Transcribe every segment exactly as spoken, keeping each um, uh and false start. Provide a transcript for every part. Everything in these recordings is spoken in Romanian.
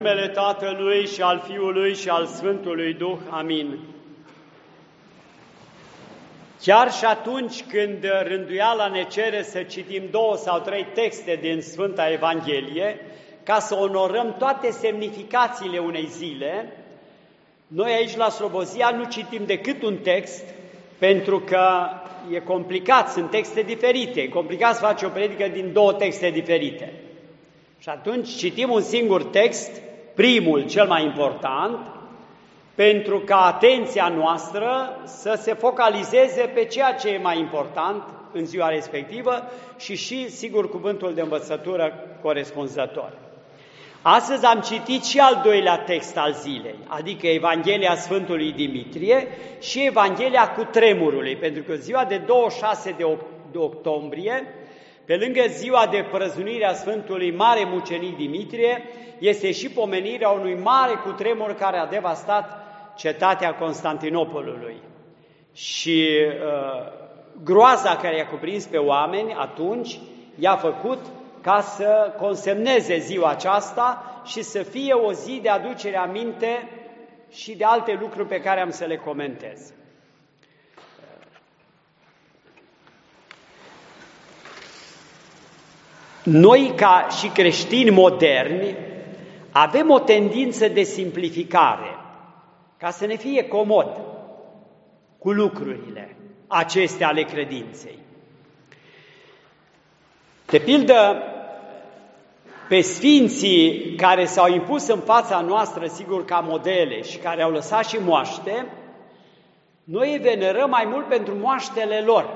În numele Tatălui și al Fiului și al Sfântului Duh. Amin. Chiar și atunci când rânduiala ne cere să citim două sau trei texte din Sfânta Evanghelie, ca să onorăm toate semnificațiile unei zile, noi aici la Slobozia nu citim decât un text, pentru că e complicat, sunt texte diferite, e complicat să faci o predică din două texte diferite. Și atunci citim un singur text, primul, cel mai important, pentru ca atenția noastră să se focalizeze pe ceea ce e mai important în ziua respectivă și și, sigur, cuvântul de învățătură corespunzător. Astăzi am citit și al doilea text al zilei, adică Evanghelia Sfântului Dimitrie și Evanghelia Cutremurului, pentru că ziua de douăzeci și șase de octombrie, pe lângă ziua de prăzunire a Sfântului Mare Mucenic Dimitrie, este și pomenirea unui mare cutremur care a devastat cetatea Constantinopolului. Și uh, groaza care i-a cuprins pe oameni atunci i-a făcut ca să consemneze ziua aceasta și să fie o zi de aducere aminte și de alte lucruri pe care am să le comentez. Noi, ca și creștini moderni, avem o tendință de simplificare, ca să ne fie comod cu lucrurile acestea ale credinței. De pildă, pe sfinții care s-au impus în fața noastră, sigur, ca modele și care au lăsat și moaște, noi îi venerăm mai mult pentru moaștele lor.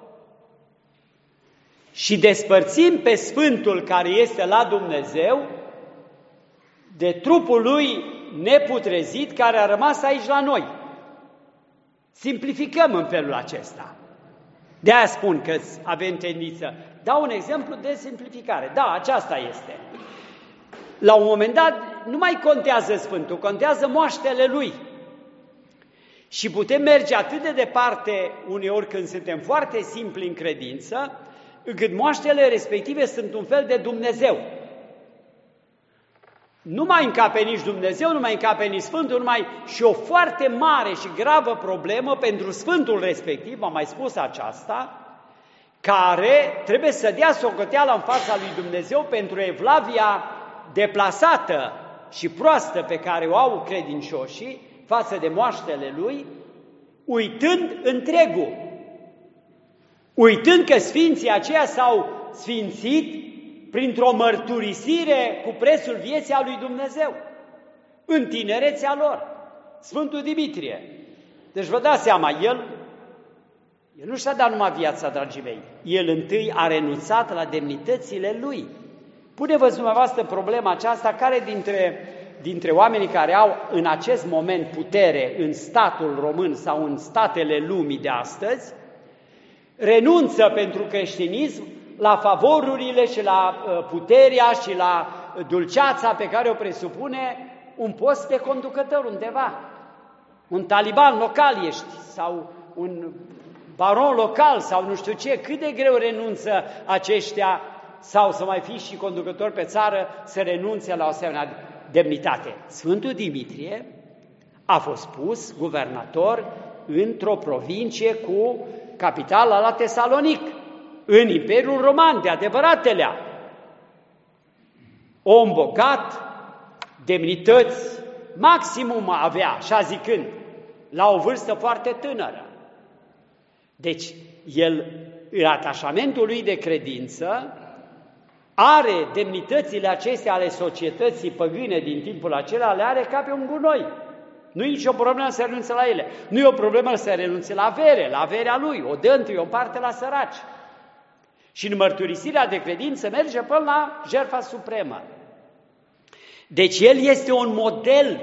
Și despărțim pe Sfântul care este la Dumnezeu de trupul lui neputrezit care a rămas aici la noi. Simplificăm în felul acesta. De-aia spun că avem tendință. Dau un exemplu de simplificare. Da, aceasta este. La un moment dat nu mai contează Sfântul, contează moaștele lui. Și putem merge atât de departe uneori când suntem foarte simpli în credință, încât moaștele respective sunt un fel de Dumnezeu. Nu mai încape nici Dumnezeu, nu mai încape nici Sfântul, nu mai... și o foarte mare și gravă problemă pentru Sfântul respectiv, am mai spus aceasta, care trebuie să dea socoteală în fața lui Dumnezeu pentru evlavia deplasată și proastă pe care o au credincioșii față de moaștele lui, uitând întregul. Uitând că sfinții aceia s-au sfințit printr-o mărturisire cu prețul vieții a lui Dumnezeu, în tinerețea lor, Sfântul Dimitrie. Deci vă dați seama, el, el nu și-a dat numai viața, dragii mei, el întâi a renunțat la demnitățile lui. Pune-vă dumneavoastră problema aceasta, care dintre, dintre oamenii care au în acest moment putere în statul român sau în statele lumii de astăzi, renunță pentru creștinism la favorurile și la puterea și la dulceața pe care o presupune un post de conducător undeva. Un taliban local ești sau un baron local sau nu știu ce, cât de greu renunță aceștia sau să mai fii și conducător pe țară să renunțe la o asemenea demnitate. Sfântul Dimitrie a fost pus guvernator într-o provincie cu capitala la Tesalonic, în Imperiul Roman, de adevăratele. Om bogat, demnități, maximum avea, așa zicând, la o vârstă foarte tânără. Deci, el, în atașamentul lui de credință, are demnitățile acestea ale societății păgâne din timpul acela, le are ca pe un gunoi. Nu e nicio problemă să renunțe la ele. Nu e o problemă să renunțe la avere, la averea lui, o dă întâi o parte la săraci. Și în mărturisirea de credință merge până la jertfa supremă. Deci el este un model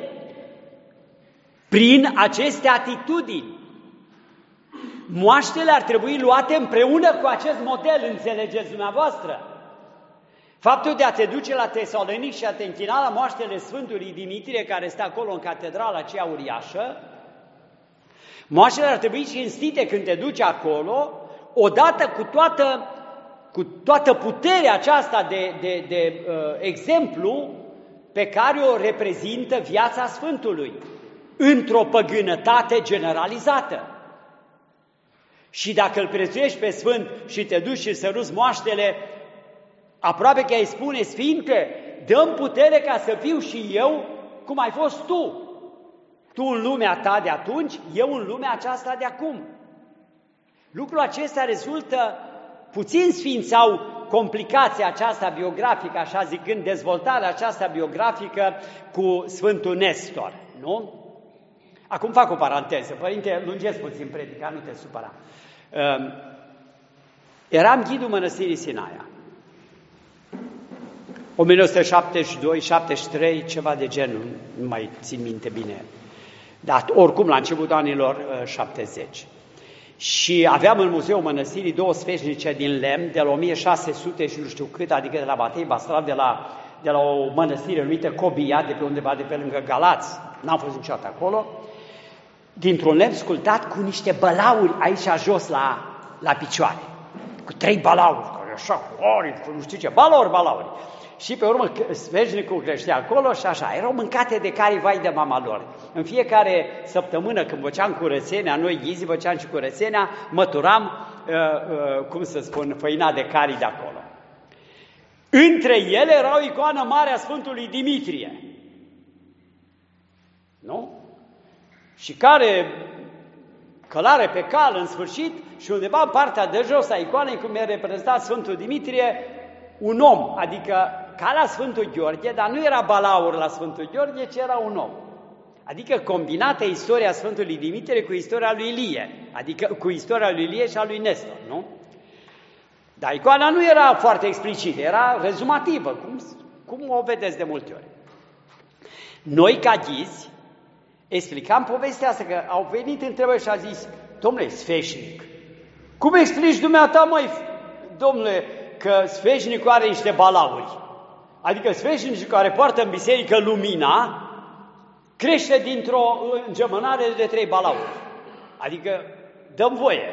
prin aceste atitudini. Moaștele ar trebui luate împreună cu acest model, înțelegeți dumneavoastră. Faptul de a te duce la Tesalonic și a te închina la moaștele Sfântului Dimitrie, care stă acolo în catedrala aceea uriașă, moaștele ar trebui cinstite când te duci acolo, odată cu toată, cu toată puterea aceasta de, de, de uh, exemplu pe care o reprezintă viața Sfântului, într-o păgânătate generalizată. Și dacă îl prețuiești pe Sfânt și te duci și săruți moaștele, aproape că îi spune: Sfinte, dă-mi putere ca să fiu și eu cum ai fost tu. Tu în lumea ta de atunci, eu în lumea aceasta de acum. Lucrul acesta rezultă, puțin sfinți au complicația aceasta biografică, așa zicând, dezvoltarea aceasta biografică cu Sfântul Nestor, nu? Acum fac o paranteză, părinte, lungesc puțin predica, nu te supăra. Uh, eram ghidul Mănăstirii Sinaia. o mie nouă sute șaptezeci și doi șaptezeci și trei, ceva de genul, nu mai țin minte bine. Dar oricum la începutul anilor uh, șaptezeci. Și aveam în Muzeul Mănăstirii două sfeșnice din lemn de la o mie șase sute și nu știu cât, adică de la Batei Baslav, de la, de la o mănăstire numită Cobia, de pe undeva de pe lângă Galați, n-am fost niciodată acolo, dintr-un lemn sculptat cu niște bălauri aici jos la, la picioare, cu trei balauri, care așa, cu ori, cu nu știu ce, balauri, balauri. Și pe urmă sfeșnicul creștea acolo și așa, erau mâncate de care vai de mama lor. În fiecare săptămână când făceam curățenia, noi ghizii făceam și curățenia, măturam, uh, uh, cum să spun, făina de cari de acolo. Între ele era o icoană mare a Sfântului Dimitrie. Nu? Și care călare pe cal în sfârșit și undeva în partea de jos a icoanei, cum e reprezentat Sfântul Dimitrie, un om, adică ca la Sfântul Gheorghe, dar nu era balaur la Sfântul Gheorghe, ci era un om. Adică combinată istoria Sfântului Dimitrie cu istoria lui Ilie, adică cu istoria lui Ilie și a lui Nestor, nu? Dar icoana nu era foarte explicită, era rezumativă, cum, cum o vedeți de multe ori. Noi, ca ghizi, explicam povestea asta, că au venit întrebări și a zis: domnule, sfeșnic, cum explici dumneata, măi, domnule, că sfeșnicul are niște balauri? Adică sfeșnicul care poartă în biserică lumina crește dintr-o îngemânare de trei balauri. Adică dăm voie.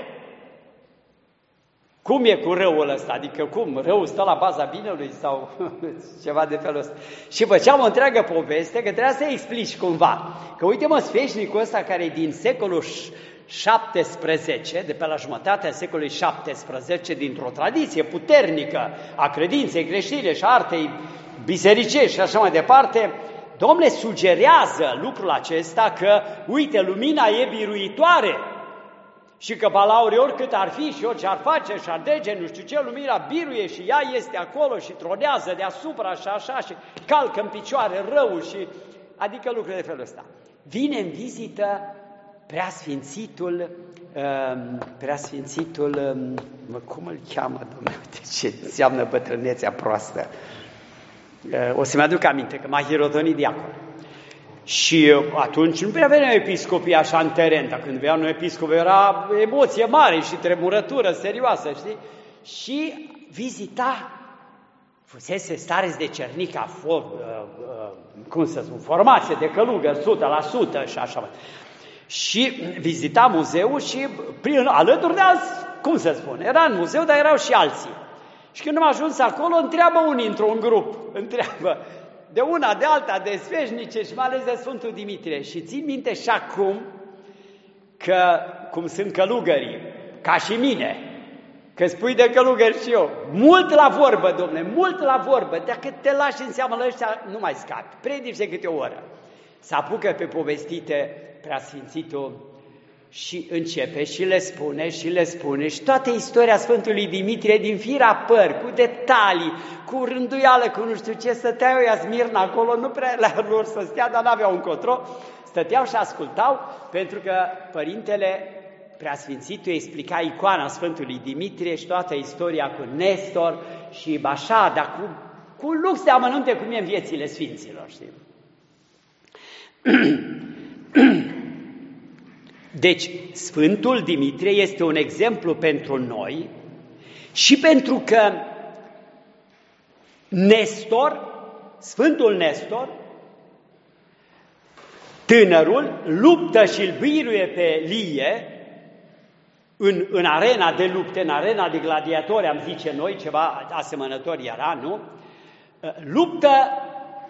Cum e cu răul ăsta? Adică cum? Răul stă la baza binelui sau ceva de felul ăsta? Și făceam o întreagă poveste că trebuia să explici cumva. Că uite mă, sfeșnicul ăsta care e din secolul șaptesprezece, de pe la jumătatea secolului șaptesprezece, dintr-o tradiție puternică a credinței creștine și a artei bisericești și așa mai departe, Domnule, sugerează lucrul acesta că, uite, lumina e biruitoare și că balaurii, oricât ar fi și orice ar face și ar dege, nu știu ce, lumina biruie și ea este acolo și tronează deasupra și așa și calcă în picioare răul și... Adică lucruri de felul ăsta. Vine în vizită Preasfințitul, um, Preasfințitul, um, cum îl cheamă, Dumnezeu, ce înseamnă bătrânețea proastă? Uh, o să-mi aduc aminte că m-a hirotonit diacon. Și atunci nu prea veneau episcopii așa în teren, dar când veneau episcopi era emoție mare și tremurătură serioasă, știi? Și vizita, fusese stareți de cernica, for, uh, uh, cum să spun, formație de călugări, o sută la sută și așa mai. Și vizita muzeul și prin, alături de alți, cum să spun, era în muzeu, dar erau și alții. Și când am ajuns acolo, întreabă unii într-un grup, întreabă de una, de alta, de sfeșnice și mai ales de Sfântul Dimitrie. Și țin minte și acum că, cum sunt călugării, ca și mine, că spui de călugări și eu, mult la vorbă, domne, mult la vorbă, dacă te lași în seamă la ăștia, nu mai scapi, predici de câte o oră. Se apucă pe povestite Preasfințitul și începe și le spune și le spune și toată istoria Sfântului Dimitrie din fira păr, cu detalii, cu rânduială, cu nu știu ce, stăteau ea Smirna acolo, nu prea la lor să stea, dar n-aveau încotro, stăteau și ascultau, pentru că Părintele Preasfințitul explica icoana Sfântului Dimitrie și toată istoria cu Nestor și așa, dar cu, cu lux de amănunte cum e în viețile Sfinților, știi? Deci, Sfântul Dimitrie este un exemplu pentru noi și pentru că Nestor, Sfântul Nestor, tânărul, luptă și îl biruie pe Lie în, în arena de lupte, în arena de gladiatori, am zice noi, ceva asemănător era, nu? Luptă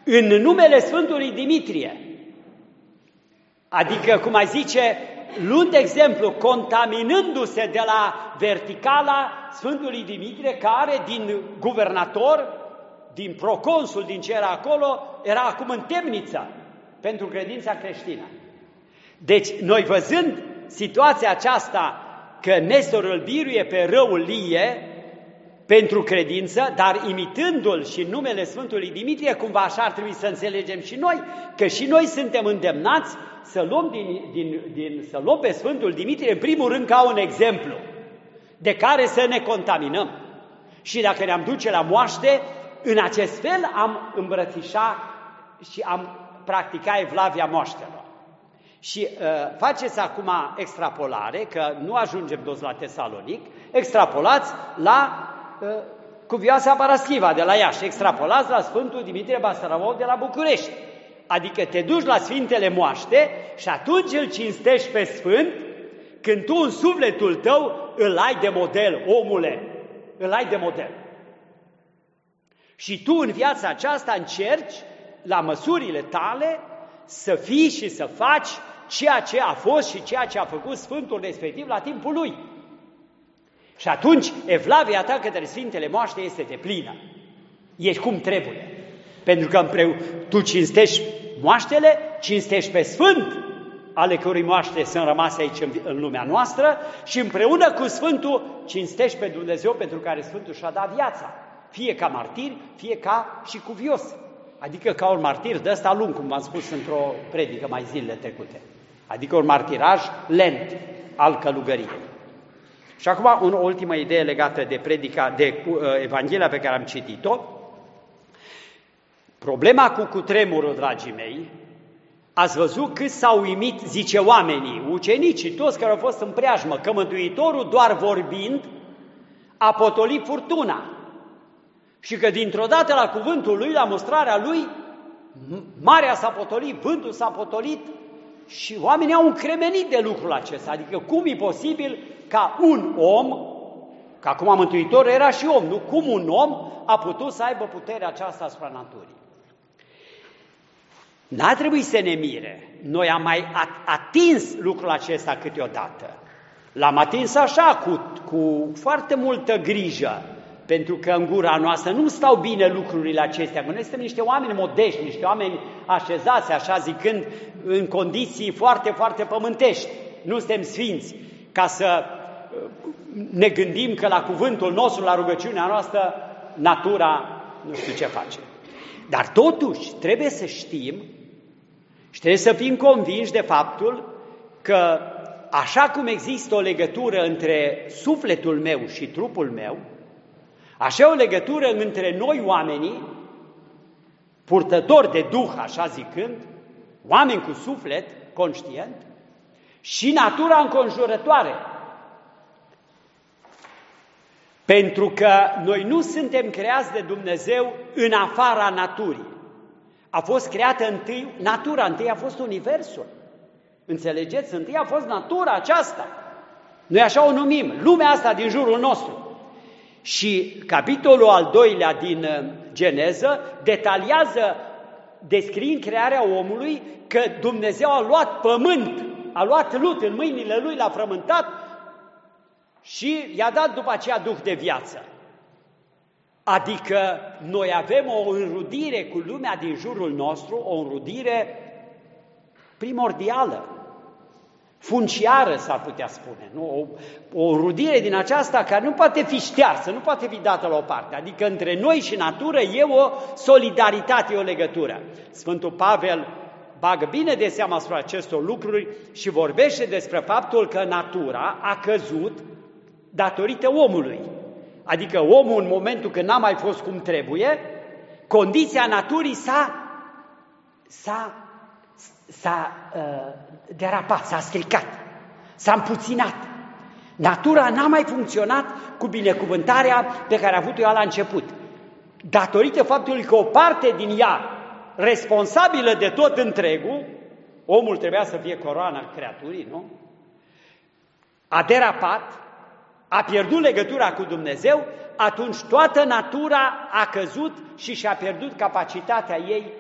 în numele Sfântului Dimitrie. Adică, cum ai zice, luând de exemplu, contaminându-se de la verticala Sfântului Dimitrie, care din guvernator, din proconsul, din ce era acolo, era acum în temniță pentru credința creștină. Deci, noi văzând situația aceasta, că Nestor îl biruie pe răul Lie pentru credință, dar imitându-l și în numele Sfântului Dimitrie, cumva așa ar trebui să înțelegem și noi, că și noi suntem îndemnați să luăm, din, din, din, să luăm pe Sfântul Dimitrie, în primul rând, ca un exemplu de care să ne contaminăm. Și dacă ne-am duce la moaște, în acest fel am îmbrățișa și am practica evlavia moaștelor. Și uh, faceți acum extrapolare, că nu ajungem toți la Tesalonic, extrapolați la uh, Cuvioasa Paraschiva de la Iași, extrapolați la Sfântul Dimitrie Basarabov de la București. Adică te duci la Sfintele Moaște și atunci îl cinstești pe Sfânt când tu în sufletul tău îl ai de model, omule, îl ai de model. Și tu în viața aceasta încerci, la măsurile tale, să fii și să faci ceea ce a fost și ceea ce a făcut Sfântul respectiv la timpul lui. Și atunci evlavia ta către Sfintele Moaște este deplină. Ești cum trebuie. Pentru că împreună tu cinstești moaștele, cinstești pe Sfânt, ale cărui moaște sunt rămase aici în, în lumea noastră, și împreună cu Sfântul cinstești pe Dumnezeu pentru care Sfântul și-a dat viața. Fie ca martir, fie ca și cuvios. Adică ca un martir de ăsta lung, cum v-am spus într-o predică mai zilele trecute. Adică un martiraj lent al călugăriei. Și acum o ultimă idee legată de predica, de uh, Evanghelia pe care am citit-o. Problema cu cutremurul, dragii mei, ați văzut cât s-au uimit, zice oamenii, ucenicii, toți care au fost în preajmă, că Mântuitorul, doar vorbind, a potolit furtuna. Și că dintr-o dată la cuvântul lui, la mostrarea lui, marea s-a potolit, vântul s-a potolit și oamenii au încremenit de lucrul acesta. Adică cum e posibil ca un om, că acum Mântuitorul era și om, nu? Cum un om a putut să aibă puterea aceasta asupra naturii? N-a trebuit să ne mire. Noi am mai atins lucrul acesta câteodată. L-am atins așa, cu, cu foarte multă grijă, pentru că în gura noastră nu stau bine lucrurile acestea. Noi suntem niște oameni modești, niște oameni așezați, așa zicând, în condiții foarte, foarte pământești. Nu suntem sfinți, ca să ne gândim că la cuvântul nostru, la rugăciunea noastră, natura nu știu ce face. Dar totuși trebuie să știm și trebuie să fim convinși de faptul că așa cum există o legătură între sufletul meu și trupul meu, așa o legătură între noi oamenii, purtători de Duh, așa zicând, oameni cu suflet conștient, și natura înconjurătoare. Pentru că noi nu suntem creați de Dumnezeu în afara naturii. A fost creată întâi, natura întâi a fost universul. Înțelegeți? Întâi a fost natura aceasta. Noi așa o numim, lumea asta din jurul nostru. Și capitolul al doilea din Geneză detaliază, descriind crearea omului, că Dumnezeu a luat pământ, a luat lut în mâinile lui, l-a frământat și i-a dat după aceea duh de viață. Adică noi avem o înrudire cu lumea din jurul nostru, o înrudire primordială, funciară s-ar putea spune, nu? O, o înrudire din aceasta care nu poate fi ștearsă, nu poate fi dată la o parte. Adică între noi și natură e o solidaritate, e o legătură. Sfântul Pavel bagă bine de seama asupra acestor lucruri și vorbește despre faptul că natura a căzut datorită omului. Adică omul, în momentul când n-a mai fost cum trebuie, condiția naturii s-a, s-a, s-a uh, derapat, s-a stricat, s-a împuținat. Natura n-a mai funcționat cu binecuvântarea pe care a avut-o ea la început. Datorită faptului că o parte din ea, responsabilă de tot întregul, omul trebuia să fie coroana creaturii, nu? A derapat, a pierdut legătura cu Dumnezeu, atunci toată natura a căzut și și-a pierdut capacitatea ei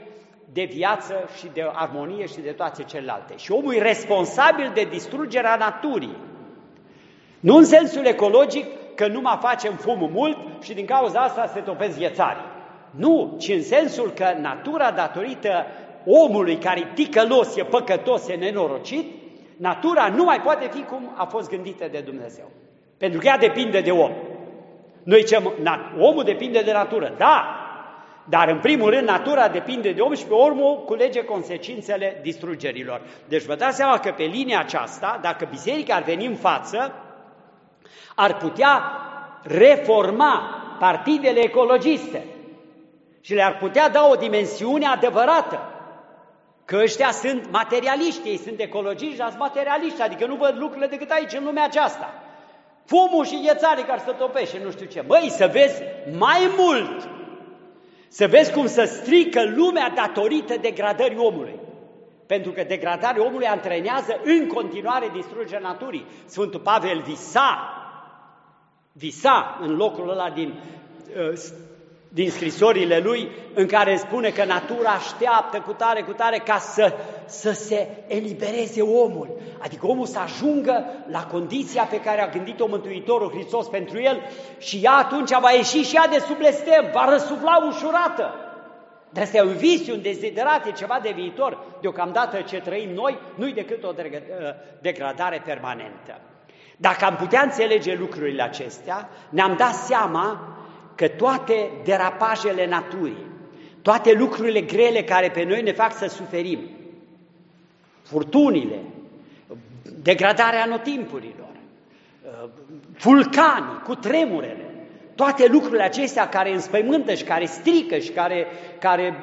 de viață și de armonie și de toate celelalte. Și omul e responsabil de distrugerea naturii. Nu în sensul ecologic că nu mai facem fumul mult și din cauza asta se topesc ghețarii. Nu, ci în sensul că natura, datorită omului care e ticălos, e păcătos, e nenorocit, natura nu mai poate fi cum a fost gândită de Dumnezeu. Pentru că ea depinde de om. Noi zicem, omul depinde de natură. Da, dar în primul rând natura depinde de om și pe omul culege consecințele distrugerilor. Deci vă dați seama că pe linia aceasta, dacă biserica ar veni în față, ar putea reforma partidele ecologiste și le-ar putea da o dimensiune adevărată. Că ăștia sunt materialiști, ei sunt ecologiști, dar sunt materialiști, adică nu văd lucrurile decât aici, în lumea aceasta. Fumul și ghețarii care se topește, nu știu ce. Băi, să vezi mai mult, să vezi cum se strică lumea datorită degradării omului. Pentru că degradarea omului antrenează în continuare distrugerea naturii. Sfântul Pavel visa, visa în locul ăla din, din scrisorile lui, în care spune că natura așteaptă cu tare, cu tare, ca să, să se elibereze omul. Adică omul să ajungă la condiția pe care a gândit-o Mântuitorul Hristos pentru el și ea atunci va ieși și ea de sub blestem, va răsufla ușurată. Dar asta e un vis, un deziderat, e ceva de viitor. Deocamdată ce trăim noi, nu-i decât o degradare permanentă. Dacă am putea înțelege lucrurile acestea, ne-am dat seama că toate derapajele naturii, toate lucrurile grele care pe noi ne fac să suferim, furtunile, degradarea anotimpurilor, vulcanii, cutremurele, toate lucrurile acestea care înspăimântă și care strică și care, care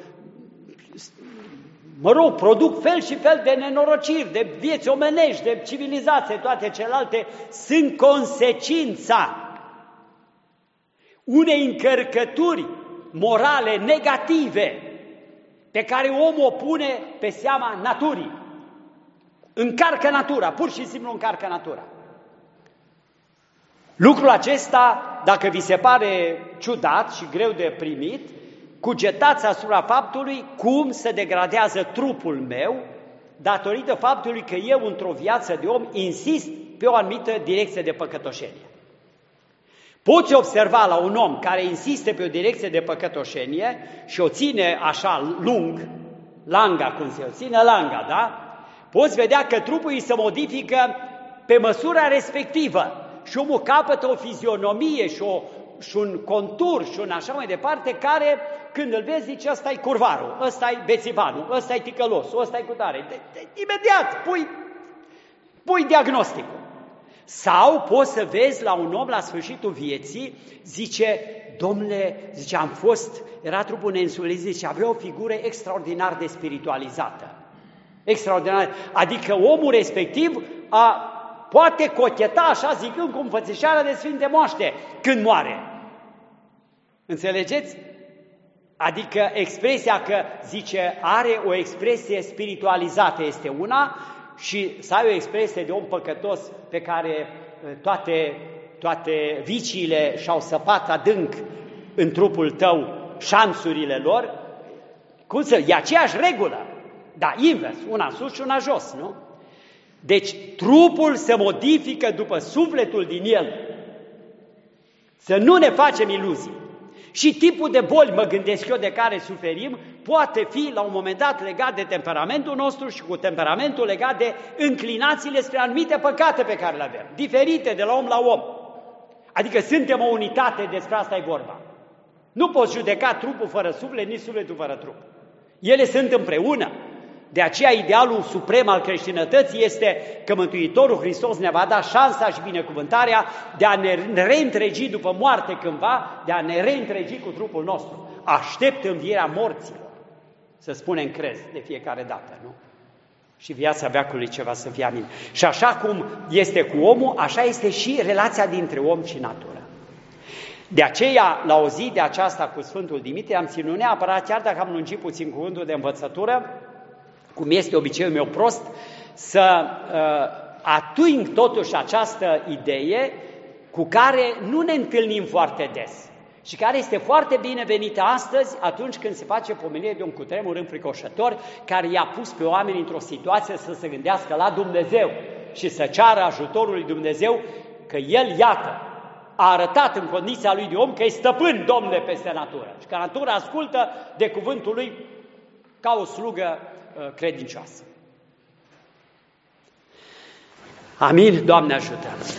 mă rog, produc fel și fel de nenorociri, de vieți omenești, de civilizație, toate celelalte, sunt consecința unei încărcături morale negative pe care omul o pune pe seama naturii. Încarcă natura, pur și simplu încarcă natura. Lucrul acesta, dacă vi se pare ciudat și greu de primit, cugetați asupra faptului cum se degradează trupul meu datorită faptului că eu, într-o viață de om, insist pe o anumită direcție de păcătoșenie. Poți observa la un om care insistă pe o direcție de păcătoșenie și o ține așa lung, langa, cum se o ține langa, da? Poți vedea că trupul îi se modifică pe măsura respectivă și omul capătă o fizionomie și, o, și un contur și un așa mai departe care, când îl vezi, zice, ăsta-i curvarul, ăsta-i bețivanul, ăsta-i ticălosul, ăsta-i cutare. De, de, imediat pui, pui diagnosticul. Sau poți să vezi la un om la sfârșitul vieții, zice, domnule, zice, am fost, era trupul neînsulit, zice, avea o figură extraordinar de spiritualizată. Extraordinar. Adică omul respectiv a, poate cocheta așa zicând cu înfățișarea de Sfinte Moaște când moare. Înțelegeți? Adică expresia că, zice, are o expresie spiritualizată este una, și să ai o expresie de om păcătos pe care toate, toate viciile și-au săpat adânc în trupul tău șanțurile lor, cum să, e aceeași regulă, dar invers, una sus și una jos, nu? Deci trupul se modifică după sufletul din el. Să nu ne facem iluzii. Și tipul de boli, mă gândesc eu, de care suferim, poate fi la un moment dat legat de temperamentul nostru și cu temperamentul legat de înclinațiile spre anumite păcate pe care le avem, diferite de la om la om. Adică suntem o unitate, despre asta e vorba. Nu poți judeca trupul fără suflet, nici sufletul fără trup. Ele sunt împreună. De aceea idealul suprem al creștinătății este că Mântuitorul Hristos ne va da șansa și binecuvântarea de a ne reîntregi după moarte cândva, de a ne reîntregi cu trupul nostru. Aștept învierea morților, să spunem crez de fiecare dată, nu? Și viața veacului ceva să fie amin. Și așa cum este cu omul, așa este și relația dintre om și natură. De aceea, la o zi de aceasta cu Sfântul Dimitrie, am ținut neapărat, chiar dacă am lungit puțin cuvântul de învățătură, cum este obiceiul meu prost, să uh, ating totuși această idee cu care nu ne întâlnim foarte des și care este foarte binevenită astăzi atunci când se face pomenire de un cutremur înfricoșător care i-a pus pe oameni într-o situație să se gândească la Dumnezeu și să ceară ajutorul lui Dumnezeu, că El, iată, a arătat în condiția lui de om că e stăpân, Domnule, peste natură și că natura ascultă de cuvântul lui ca o slugă uh, credincioasă. Amin, Doamne ajută!